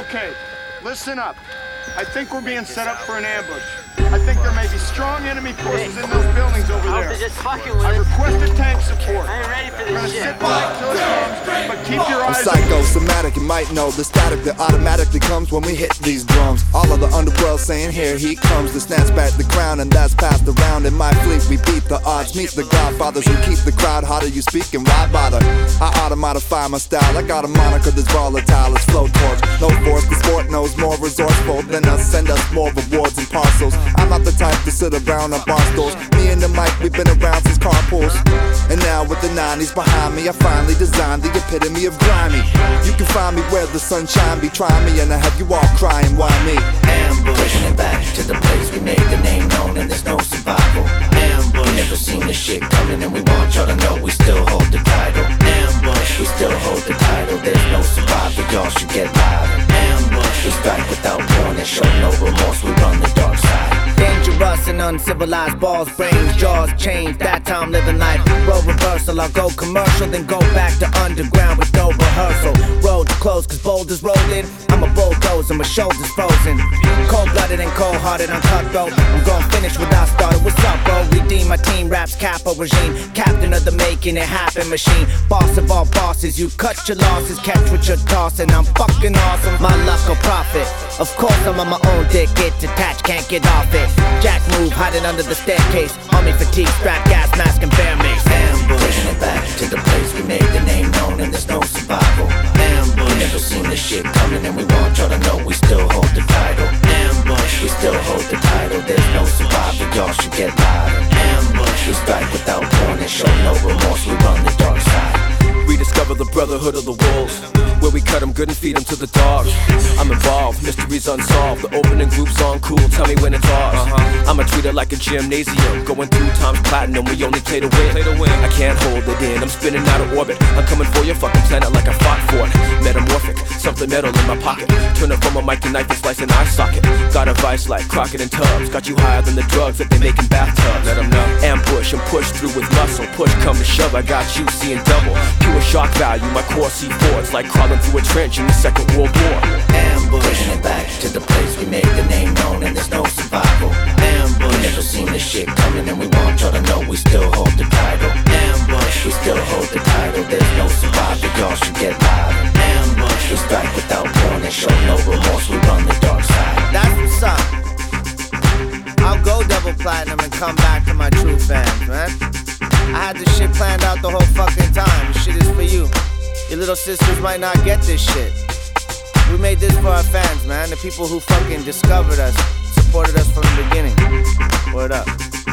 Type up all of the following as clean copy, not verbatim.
Okay, listen up. I think we're being set up for an ambush. I think there may be strong enemy forces in those buildings over there. I requested tank support. I ain't ready for this shit. Sit back till it comes, but keep your eyes I'm psychosomatic, you might know the static that automatically comes when we hit these drums. All of the underworld saying here he comes to snatch back the crown, and that's passed around in my fleet. We beat the odds, meet the godfathers who keep the crowd hotter. You speaking, why bother? I auto-modify my style. I got a moniker that's volatile, it's flow torch. No force, the sport knows more resourceful than us. Send us more rewards and parcels. I'm not the type to sit around on bar stools. Me and the mic, we've been around since carpools. And now with the 90s behind me, I finally designed the epitome of grimy. You can find me where the sunshine be. Try me and I have you all crying, why me? Ambush, pushing it back to the place we made the name known, and there's no survival. Ambush, never seen this shit coming, and we want y'all to know we still hold the title. Ambush, we still hold the title. There's no survival, y'all should get louder. Ambush, we strike without warning, show no remorse, we run the dark side. Dangerous and uncivilized, balls, brains, jaws, change. That time living life, role reversal. I'll go commercial, then go back to underground with no rehearsal. Roads closed cause boulders rolled in. I'm a bulldozer, my shoulders frozen. Cold-blooded and cold-hearted, I'm cutthroat. I'm gonna finish what I started. What's up, bro? Redeem my team, raps, capo regime. Captain of the making it happen machine. Boss of all bosses, you cut your losses, catch what you're tossing. I'm fucking awesome, my luck or profit. Of course I'm on my own dick, get attached, can't get off it. Jack move, hiding under the staircase. Army fatigue, strap, gas mask, and bear mace. Ambush, pushing it back to the place we made the name known, and there's no survival. Ambush, never seen this shit coming, and we want y'all to know we still hold the title. Ambush, we still hold the title. There's no survival, y'all should get louder. Ambush, we strike without warning, show no remorse, we run the dark side. Rediscover the brotherhood of the wolves, where we cut them good and feed them to the dogs. I'm involved, mysteries unsolved. The opening group's on cool, tell me when it's off. I'ma treat it like a gymnasium, going through times platinum, we only play to win. I can't hold it in, I'm spinning out of orbit. I'm coming for your fucking planet like I fought for it. Metamorphic, something metal in my pocket. Turn it from a mic to knife and slice an eye socket. Got a vice like Crockett and Tubbs, got you higher than the drugs that they make in bathtubs. Let them know. Ambush and push through with muscle. Push come to shove, I got you seeing double. Pure shock value, my core C4. It's like crawling through a trench in the Second World War. Ambush, pushing it back to the place we made the name known, and there's no survival. Ambush, never seen this shit coming, and we want y'all to know we still hold the title. Ambush, we still hold the title. There's no survival, y'all should get louder. Ambush, we strike without warning, show no remorse, we run the dark side. That's what's up. I'll go double platinum and come back to my true fans, man. I had this shit planned out the whole fucking time. This shit is for you. Your little sisters might not get this shit. We made this for our fans, man. The people who fucking discovered us, supported us from the beginning. Word up.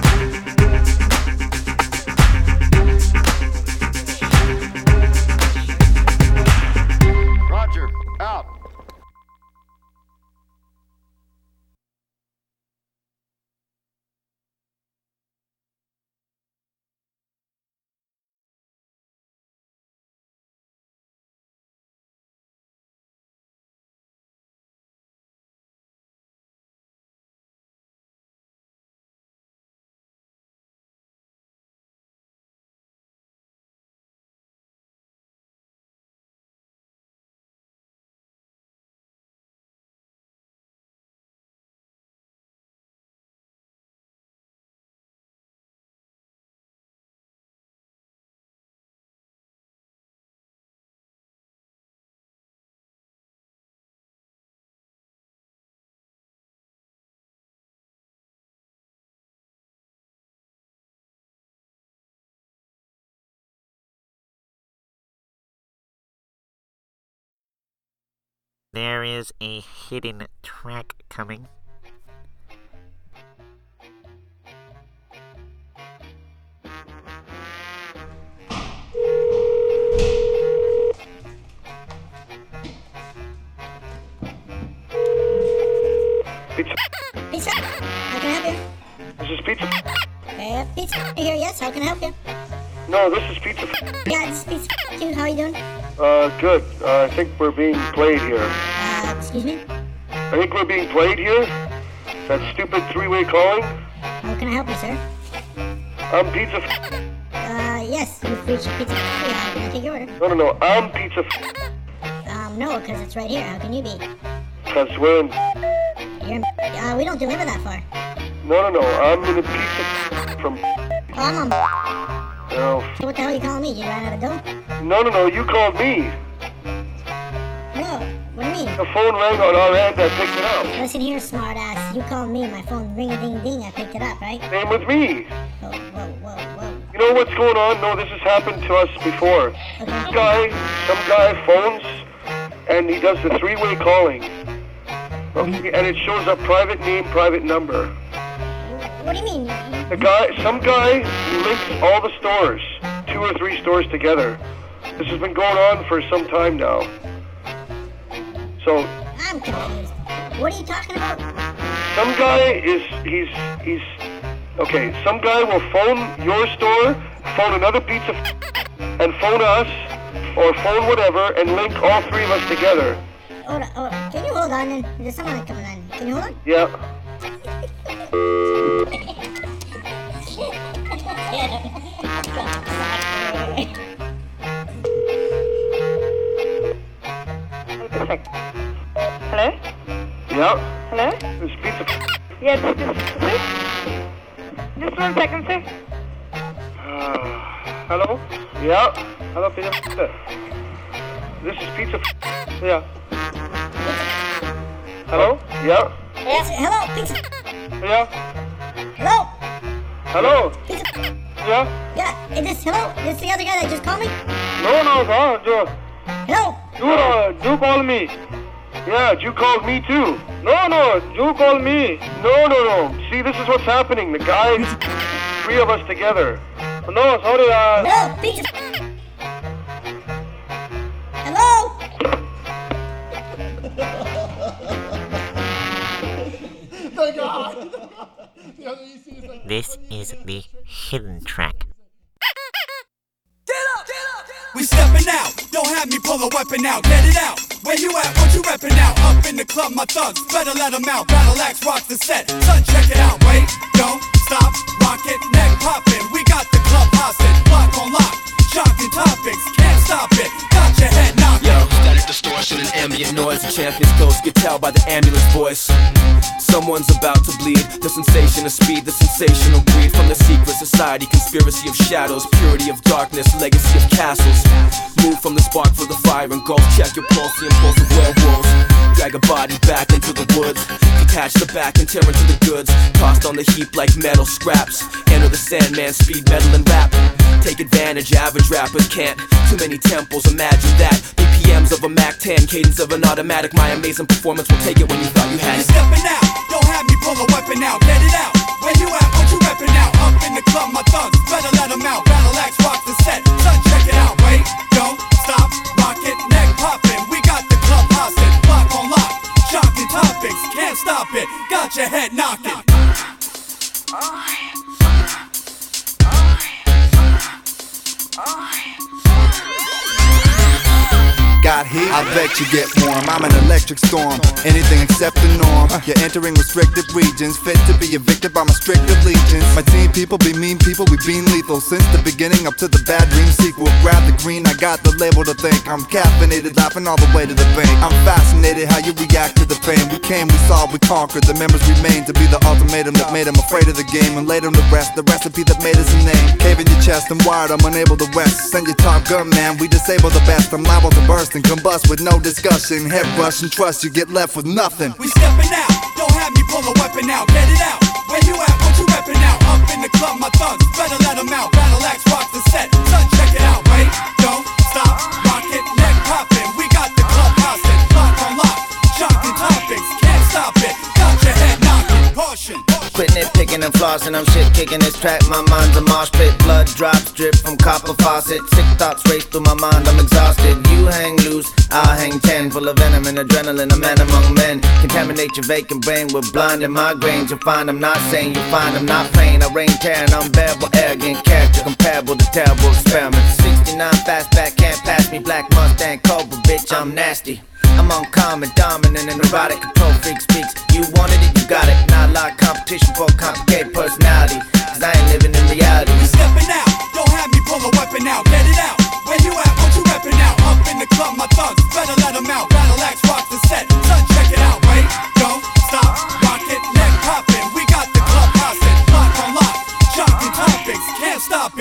Roger, out. There is a hidden track coming. Pizza. Pizza, how can I help you? This is Pizza. Pizza here, yes, how can I help you? No, this is Pizza. Yeah, this is Pizza. Dude, how are you doing? Good. I think we're being played here. Excuse me? I think we're being played here. That stupid three-way calling. How can I help you, sir? I'm Pizza. Yes, you've reached Pizza. Yeah, can I take your order? No, I'm Pizza. No, because it's right here. How can you be? I swear. We don't deliver that far. No. I'm in a piece of from. Oh, I'm on. No. So what the hell are you calling me? You ran out of dough? No. You called me. No. What do you mean? The phone rang on our end. I picked it up. Listen here, smart ass. You called me. My phone ring-a-ding-ding. I picked it up, right? Same with me. Whoa. You know what's going on? No, this has happened to us before. Okay. Some guy phones, and he does the three-way calling. Okay, and it shows up private name, private number. What do you mean? Some guy links all the stores, 2 or 3 stores together. This has been going on for some time now. So. I'm confused. What are you talking about? Some guy some guy will phone your store, phone another pizza, and phone us, or phone whatever, and link all 3 of us together. Hold on. Can you hold on? There's someone coming on. Can you hold on? Yeah. Hello? Yeah. Hello? This pizza. Yes, this is sir. Just 1 second, sir. Hello? Yeah. Hello, pizza. This is pizza. Yeah. Hello? Yeah. Yes. Hello, pizza. Yeah. Hello. Hello? Pizza. Yeah. Yeah. Is this hello? Is this the other guy that just called me? No, sir. Hello. You call me. Yeah, you called me too. No, you called me. No. See, this is what's happening. The guys, 3 of us together. No, sorry. Hello, pizza. Hello. This is the hidden track. We stepping out, don't have me pull a weapon out, get it out. Where you at, what you reppin' out? Up in the club, my thugs, better let them out. Battle axe rocks the set, son check it out. Wait, don't stop, rock it, neck poppin'. We got the club hostage, block on lock. Shocking topics, can't stop it, got your head knocked. Yo, static distortion and ambient noise. The champion's ghost get tell by the ambulance voice. Someone's about to bleed. The sensation of speed, the sensational greed. From the secret society, conspiracy of shadows. Purity of darkness, legacy of castles. Move from the spark for the fire and go. Check your pulse, the impulse of werewolves. Drag a body back into the woods. Detach the back and tear into the goods. Tossed on the heap like metal scraps. Enter the Sandman, speed metal and rap. Take advantage, average rappers can't. Too many temples, imagine that. BPMs of a Mac 10, cadence of an automatic. My amazing performance will take it when you thought you had it. Stepping out, don't have me pull a weapon out, get it out. Where you at, what you reppin' out? Up in the club, my thugs, better let them out. Battle axe rock the set, son check it out. Wait, don't stop, rock it, neck poppin'. We got the club hostage, block on lock. Shocking topics, can't stop it, got your head knocking. Got heat, I bet you get warm. I'm an electric storm, anything except the norm. You're entering restricted regions, fit to be evicted by my strict allegiance. My team people be mean people, we been lethal since the beginning up to the bad dream sequel. Grab the green, I got the label to think. I'm caffeinated, laughing all the way to the bank. I'm fascinated how you react to the pain. We came, we saw, we conquered. The members remain to be the ultimatum that made them afraid of the game and laid them to rest. The recipe that made us a name. Cave in your chest, I'm wired, I'm unable to rest. Send your top gun, man, we disable the best. I'm liable to burst and combust with no discussion. Head rush and trust, you get left with nothing. We stepping out, don't have me pull a weapon out, get it out. Where you at, what you reppin' out? Up in the club, my thugs, better let them out. Battle axe rock the set, son check it out. Wait, don't stop, rock it, neck poppin'. We got the club hostage, lock on lock. Shocking topics, can't stop it, got your head knocking. Caution. Quit nitpicking and flossing, I'm shit kicking this track. My mind's a mosh pit, blood drops drip from copper faucet. Sick thoughts race through my mind, I'm exhausted. You hang loose, I'll hang 10. Full of venom and adrenaline, a man among men. Contaminate your vacant brain with blinding migraines. You'll find I'm not sane, you'll find I'm not plain. I reign terror and unbearable, arrogant character comparable to terrible experiments. 69 fastback, can't pass me, black Mustang Cobra, bitch, I'm nasty. I'm uncommon, dominant, and erotic. Control freak speaks. You wanted it, you got it. Not a lot of competition for a complicated personality. Cause I ain't living in reality. We stepping out, don't have me pull a weapon out, get it out. Where you at, what you reppin' out? Up in the club, my thugs, better let them out. Battle axe rock the set, son check it out.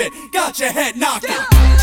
got your head knocking.